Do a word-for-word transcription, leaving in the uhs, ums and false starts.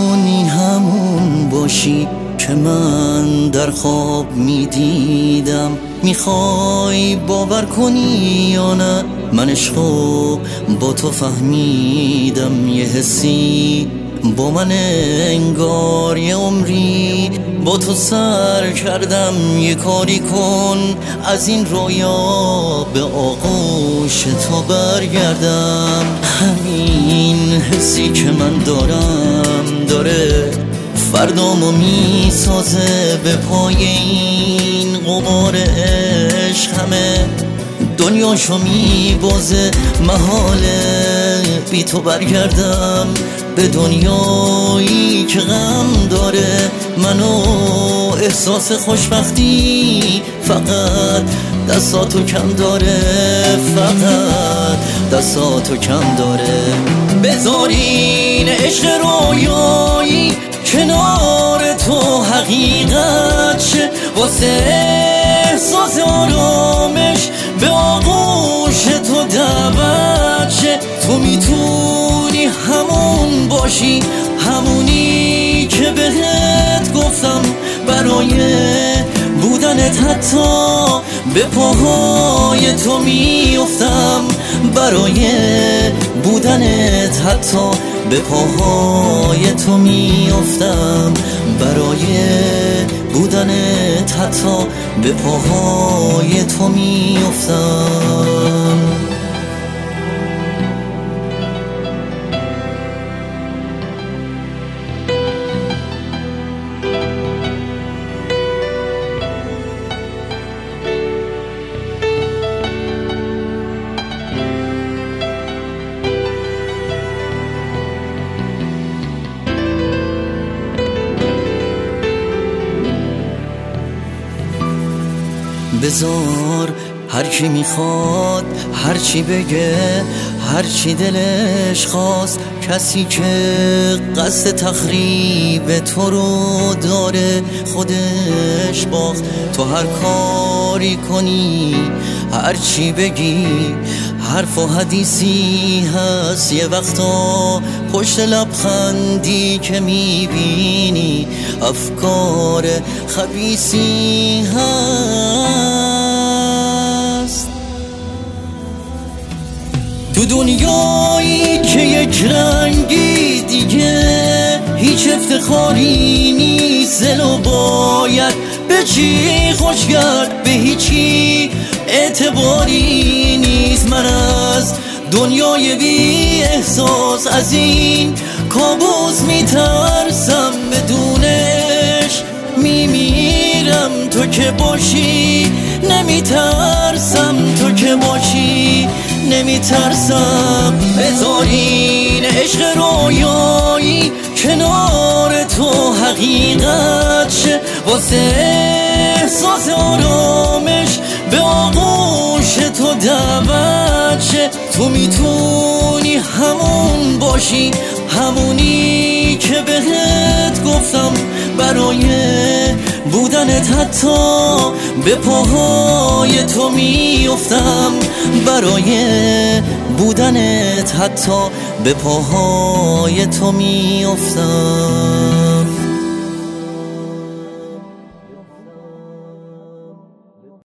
میتونی همون باشی که من در خواب میدیدم. میخوای باور کنی یا نه، من عشقو با تو فهمیدم. یه حسی با من انگار یه عمری با تو سر کردم. یه کاری کن از این رویا به آغوش تو برگردم. همین حسی که من دارم داره فردامو میسازه به پای این غبار عشق. همه دنیاشو میبازه، محاله بی تو برگردم به دنیایی که غم داره. منو احساس خوشبختی فقط دستاتو کم داره، فقط دستاتو کم داره. بذارین عشق رویایی کنار تو حقیقت شه، واسه احساس آرامش به آغوش تو دعوت شه. تو میتونی همون باشی، همونی که بهت گفتم. برای بودنت حتی به پاهای تو میافتم. برای بودنت حتی به پاهای تو میافتم. برای بودنت حتی به پاهای تو میافتم. بذار هر کی میخواد هر چی بگه، هر چی دلش خواست. کسی که قصد تخریب تو رو داره خودش باخت. تو هر کاری کنی هر چی بگی حرف و حدیثی هست. یه وقتا پشت لبخندی که میبینی افکار خبیثی هست. تو دنیایی که یک رنگی دیگه هیچ افتخاری نیست. دلو باید به چی خوش کرد، به هیچی اعتباری نیست. من از دنیای بی احساس از این کابوس میترسم. بدونش میمیرم تو که باشی نمیترسم، تو که باشی نمیترسم. بذارین عشق رویایی کنار تو حقیقت شه، واسه احساس آرامش به آغوش تو دعوت شه. تو میتونی همون باشی، همونی که بهت گفتم. برای بودنت حتی به پاهای تو میافتم. برای بودنت حتی به پاهای تو میافتم.